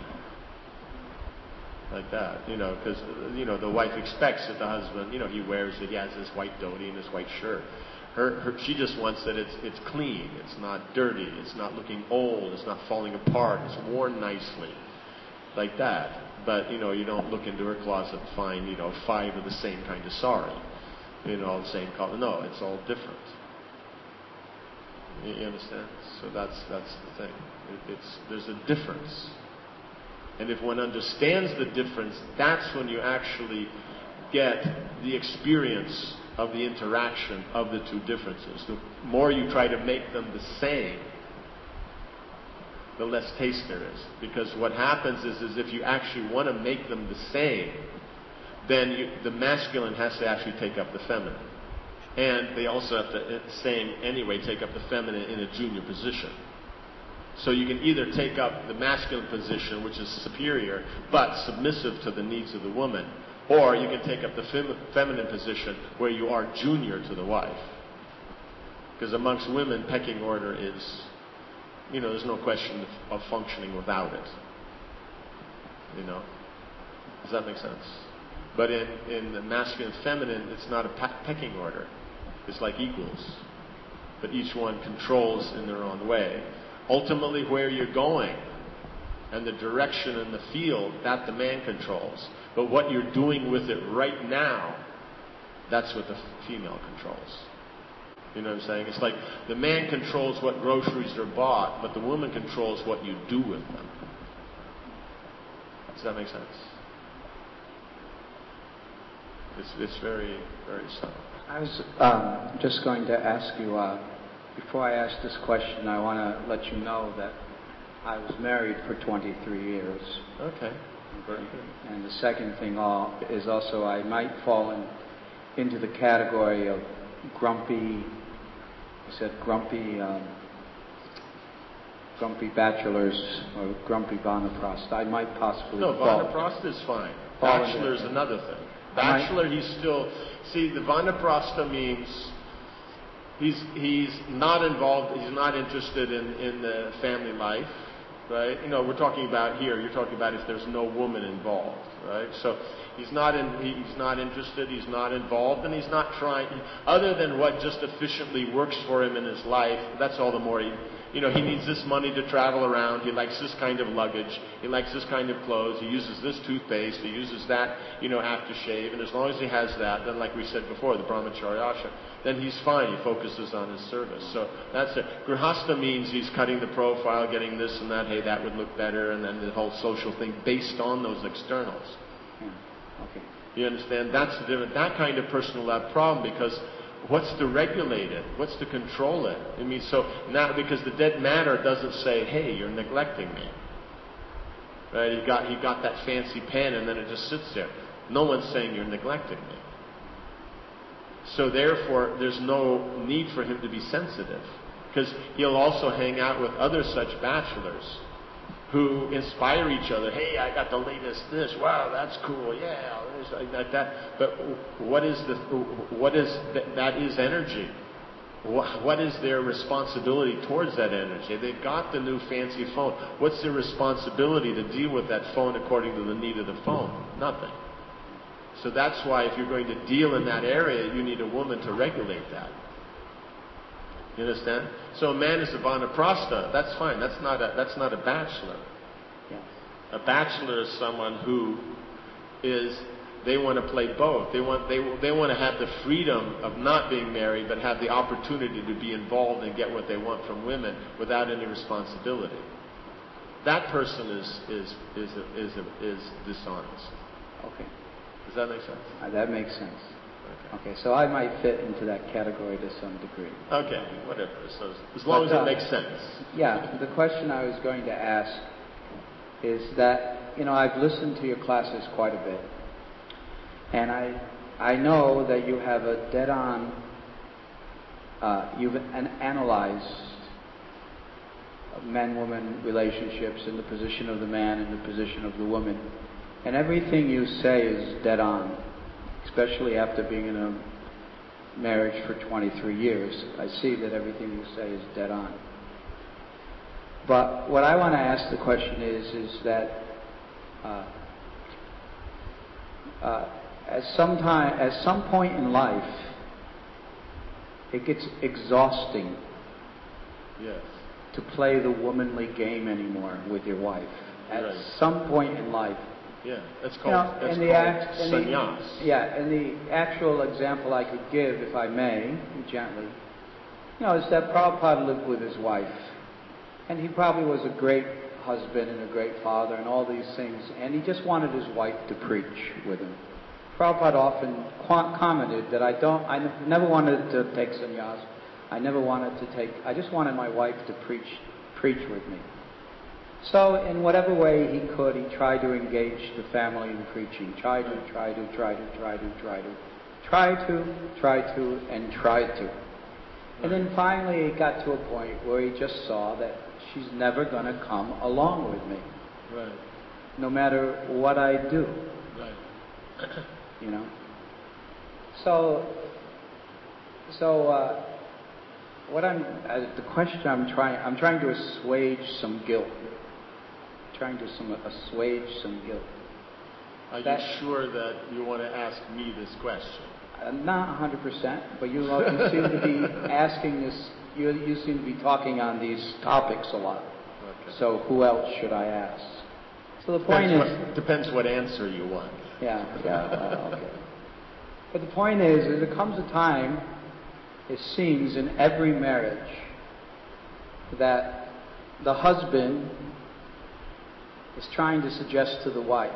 Like that, because, the wife expects that the husband, he wears it, he has his white dhoti and his white shirt. She just wants that it's clean, it's not dirty, it's not looking old, it's not falling apart, it's worn nicely. Like that. But, you don't look into her closet and find, 5 of the same kind of sari, the same color. No, it's all different. You understand? So that's the thing. There's a difference. And if one understands the difference, that's when you actually get the experience of the interaction of the two differences. The more you try to make them the same, the less taste there is. Because what happens is if you actually want to make them the same, then the masculine has to actually take up the feminine. And they also have to, take up the feminine in a junior position. So you can either take up the masculine position, which is superior, but submissive to the needs of the woman, or you can take up the feminine position where you are junior to the wife. Because amongst women, pecking order is, there's no question of functioning without it. Does that make sense? But in the masculine and feminine, it's not a pecking order. It's like equals. But each one controls in their own way. Ultimately, where you're going and the direction and the field, that the man controls. But what you're doing with it right now, that's what the female controls. You know what I'm saying? It's like the man controls what groceries are bought, but the woman controls what you do with them. Does that make sense? It's very, very subtle. I was just going to ask you, before I ask this question, I want to let you know that I was married for 23 years. Okay. Very good. And the second thing is also I might fall into the category of grumpy bachelors or grumpy Vanaprastha. I might possibly Vanaprastha is fine. Bachelor is another thing. Bachelor, he's still... See, the Vanaprastha means he's not involved, he's not interested in the family life, right? We're talking about here, you're talking about if there's no woman involved, right? So he's not interested, he's not involved, and he's not trying, other than what just efficiently works for him in his life, that's all the more he needs this money to travel around, he likes this kind of luggage, he likes this kind of clothes, he uses this toothpaste, he uses that, aftershave, and as long as he has that, then like we said before, the brahmacharya ashram, then he's fine, he focuses on his service. So that's it. Grihastha means he's cutting the profile, getting this and that, hey, that would look better, and then the whole social thing based on those externals. Okay. You understand? That's the difference. That kind of person will have a problem because what's to regulate it? What's to control it? I mean, so now because the dead matter doesn't say, "Hey, you're neglecting me." Right? He got that fancy pen, and then it just sits there. No one's saying you're neglecting me. So therefore, there's no need for him to be sensitive, because he'll also hang out with other such bachelors who inspire each other. Hey, I got the latest this. Wow, that's cool. Yeah, like that. But that is energy. What is their responsibility towards that energy? They've got the new fancy phone. What's their responsibility to deal with that phone according to the need of the phone? Nothing. So that's why if you're going to deal in that area, you need a woman to regulate that. You understand? So a man is a vanaprastha. That's fine. That's not a bachelor. Yes. A bachelor is someone who they want to play both. They want to have the freedom of not being married, but have the opportunity to be involved and get what they want from women without any responsibility. That person is dishonest. Okay. Does that make sense? That makes sense. Okay, so I might fit into that category to some degree. Okay, whatever. So as long as it makes sense. Yeah, the question I was going to ask is that, I've listened to your classes quite a bit. And I know that you have a dead-on, you've analyzed man-woman relationships and the position of the man and the position of the woman. And everything you say is dead on, especially after being in a marriage for 23 years. I see that everything you say is dead on. But what I want to ask the question is that at some point in life, it gets exhausting. Yes. To play the womanly game anymore with your wife. At some point in life. Yeah, that's called sannyas. And the actual example I could give, if I may, gently, is that Prabhupada lived with his wife. And he probably was a great husband and a great father and all these things. And he just wanted his wife to preach with him. Prabhupada often commented that I never wanted to take sannyas. I just wanted my wife to preach with me. So in whatever way he could, he tried to engage the family in preaching. Tried to. And then finally it got to a point where he just saw that she's never going to come along with me. Right. No matter what I do. Right. So the question I'm trying to assuage some guilt. Are you sure that you want to ask me this question? Not 100%, but you seem to be asking this. You seem to be talking on these topics a lot. Okay. So who else should I ask? So the point depends what answer you want. Yeah. Okay. But the point is there comes a time, it seems, in every marriage that the husband is trying to suggest to the wife,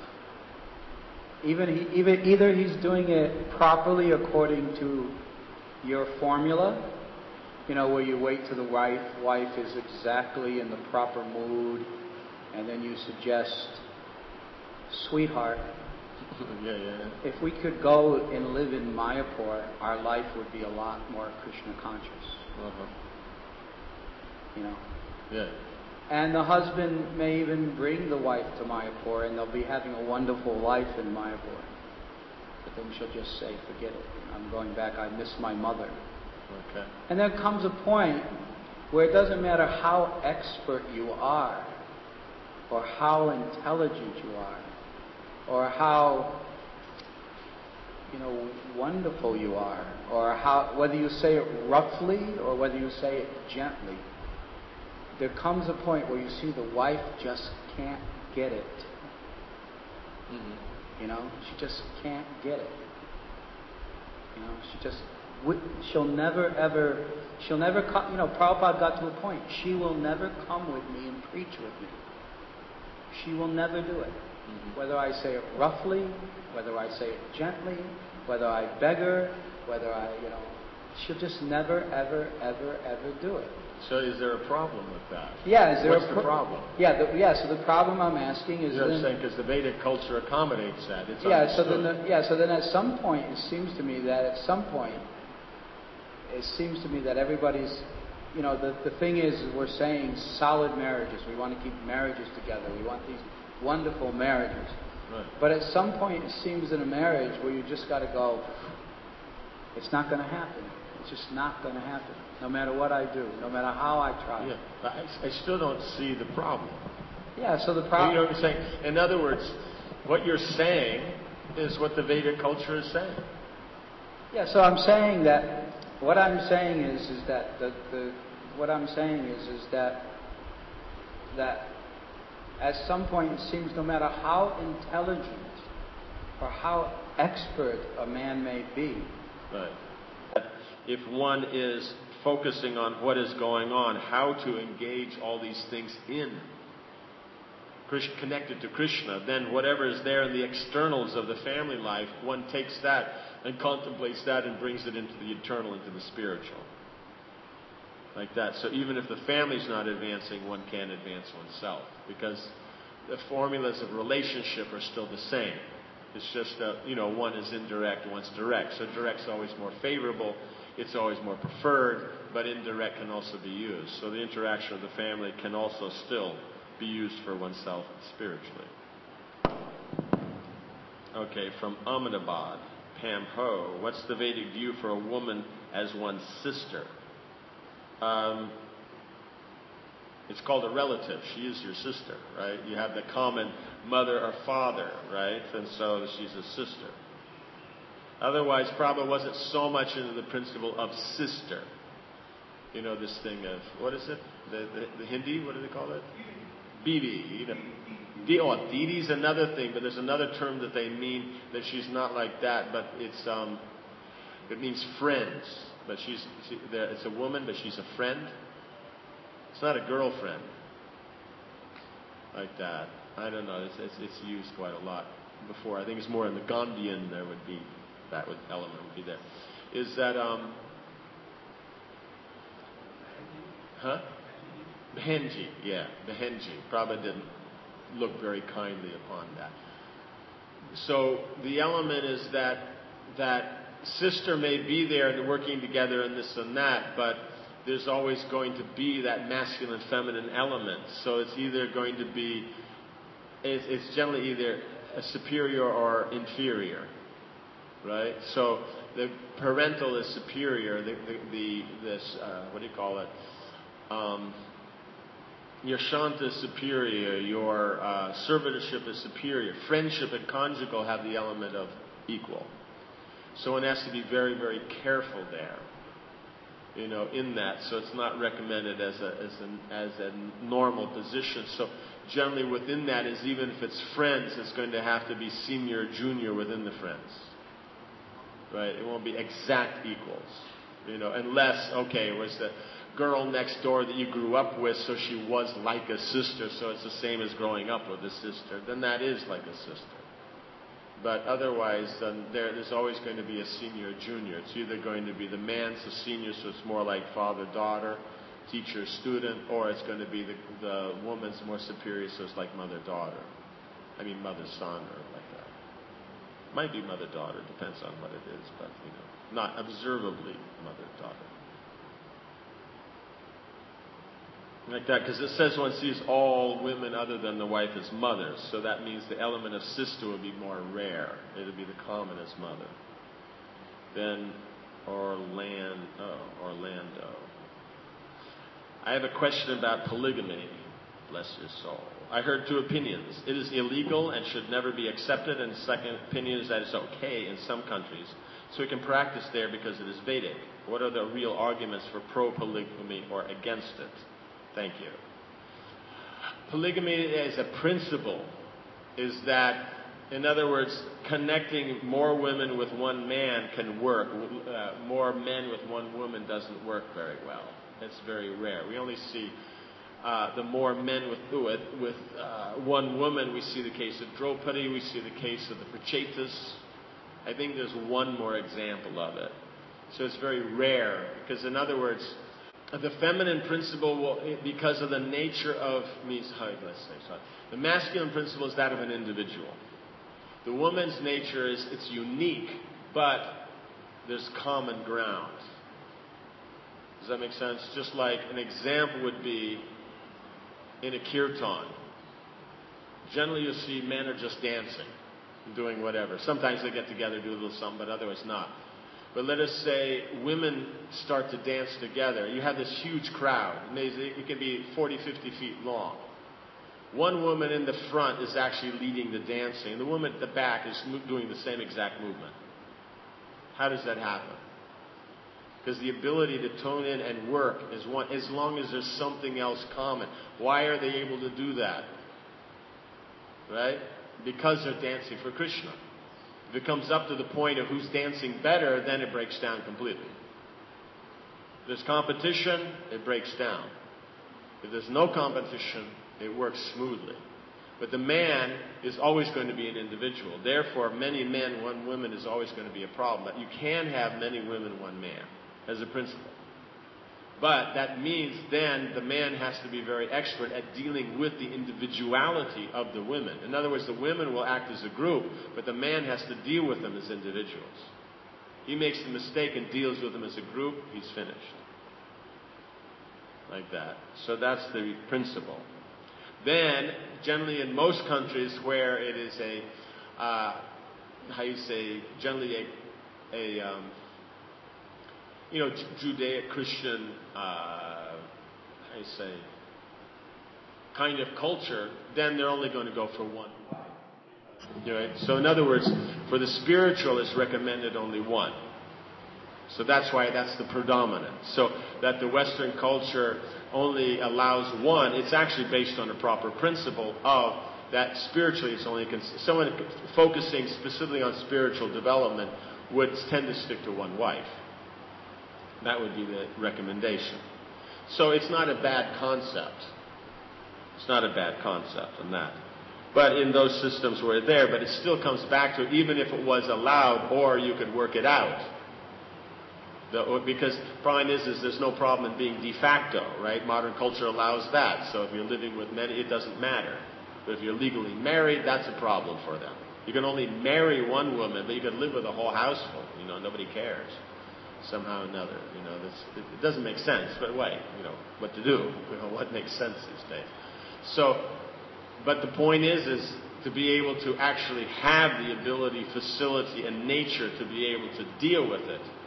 either he's doing it properly according to your formula, where you wait till the wife is exactly in the proper mood, and then you suggest, sweetheart, if we could go and live in Mayapur, our life would be a lot more Krishna conscious. Yeah. And the husband may even bring the wife to Mayapur, and they'll be having a wonderful life in Mayapur. But then she'll just say, forget it. I'm going back. I miss my mother. Okay. And there comes a point where it doesn't matter how expert you are, or how intelligent you are, or how wonderful you are, or whether you say it roughly or whether you say it gently. There comes a point where you see the wife just can't get it. Mm-hmm. She just can't get it. She'll never come. Prabhupada got to a point. She will never come with me and preach with me. She will never do it. Mm-hmm. Whether I say it roughly, whether I say it gently, whether I beg her, she'll just never, ever, ever, ever do it. So is there a problem with that? Yeah, What's the problem? So the problem I'm asking is... I'm saying because the Vedic culture accommodates that. It's so then at some point, it seems to me that everybody's... the thing is, we're saying solid marriages. We want to keep marriages together. We want these wonderful marriages. Right. But at some point, it seems in a marriage where you just got to go, it's not going to happen. It's just not going to happen. No matter what I do, no matter how I try. Yeah, but I still don't see the problem. Yeah, so the problem... You know what I'm saying? In other words, what you're saying is what the Vedic culture is saying. Yeah, so I'm saying that... What I'm saying is that at some point it seems no matter how intelligent or how expert a man may be. Right. If one is focusing on what is going on, how to engage all these things connected to Krishna, then whatever is there in the externals of the family life, one takes that and contemplates that and brings it into the eternal, into the spiritual. Like that. So even if the family's not advancing, one can advance oneself. Because the formulas of relationship are still the same. It's just that, one is indirect, one's direct. So direct's always more favorable. it's always more preferred, but indirect can also be used. So the interaction of the family can also still be used for oneself spiritually. Okay, from Ahmedabad, Pam Ho. What's the Vedic view for a woman as one's sister? It's called a relative. She is your sister, right? You have the common mother or father, right? And so she's a sister. Otherwise, Prabhupada wasn't so much into the principle of sister. You know, this thing of, what is it? The Hindi, what do they call it? Bibi. You know. Didi's another thing, but there's another term that they mean that she's not like that, but it means friends. But it's a woman, but she's a friend. It's not a girlfriend like that. I don't know. It's used quite a lot before. I think it's more in the Gandhian. There would be that element would be there. Is that Behenji? Yeah, Behenji. Prabhupada didn't look very kindly upon that. So the element is that sister may be there and working together and this and that, but there's always going to be that masculine feminine element. So it's either going to be, it's generally either a superior or inferior, right? So the parental is superior. What do you call it? Your shanta is superior. Your servitorship is superior. Friendship and conjugal have the element of equal. So one has to be very, very careful there. You know, in that, so it's not recommended as a normal position. So generally within that is, even if it's friends, it's going to have to be senior, junior within the friends, right? It won't be exact equals, you know, unless it was the girl next door that you grew up with, so she was like a sister, so it's the same as growing up with a sister. Then that is like a sister. But otherwise, there's always going to be a senior, junior. It's either going to be the man's the senior, so it's more like father-daughter, teacher-student, or it's going to be the woman's more superior, so it's like mother-daughter. I mean mother-son or like that. Might be mother-daughter, depends on what it is, but not observably mother-daughter. Like that, because it says one sees all women other than the wife as mothers, so that means the element of sister would be more rare. It would be the commonest mother. Then Orlando. I have a question about polygamy. Bless your soul. I heard two opinions. It is illegal and should never be accepted, and the second opinion is that it's okay in some countries, so we can practice there because it is Vedic. What are the real arguments for pro-polygamy or against it? Thank you. Polygamy as a principle is that, in other words, connecting more women with one man can work. More men with one woman doesn't work very well. It's very rare. We only see the more men with one woman. We see the case of Draupadi. We see the case of the Prachetas. I think there's one more example of it. So it's very rare because, in other words, the feminine principle will, because of the nature of the masculine principle is that of an individual. The woman's nature is it's unique, but there's common ground. Does that make sense? Just like an example would be in a kirtan. Generally you'll see men are just dancing, doing whatever. Sometimes they get together, do a little something, but otherwise not. But let us say women start to dance together. You have this huge crowd. It can be 40, 50 feet long. One woman in the front is actually leading the dancing. The woman at the back is doing the same exact movement. How does that happen? Because the ability to tone in and work is one, as long as there's something else common. Why are they able to do that? Right? Because they're dancing for Krishna. If it comes up to the point of who's dancing better, then it breaks down completely. If there's competition, it breaks down. If there's no competition, it works smoothly. But the man is always going to be an individual. Therefore, many men, one woman is always going to be a problem. But you can have many women, one man, as a principle. But that means then the man has to be very expert at dealing with the individuality of the women. In other words, the women will act as a group, but the man has to deal with them as individuals. He makes the mistake and deals with them as a group, he's finished. Like that. So that's the principle. Then, generally in most countries where it is generally Judaic Christian, kind of culture, then they're only going to go for one. Right? So in other words, for the spiritual, it's recommended only one. So that's why that's the predominant. So that the Western culture only allows one, it's actually based on a proper principle of that spiritually it's only someone focusing specifically on spiritual development would tend to stick to one wife. That would be the recommendation. So it's not a bad concept. It's not a bad concept in that. But in those systems where it's there, but it still comes back to even if it was allowed or you could work it out. Because the point is there's no problem in being de facto, right? Modern culture allows that. So if you're living with many, it doesn't matter. But if you're legally married, that's a problem for them. You can only marry one woman, but you can live with a whole house full. Nobody cares. Somehow or another, it doesn't make sense. But wait, what to do? What makes sense these days? So, but the point is to be able to actually have the ability, facility, and nature to be able to deal with it.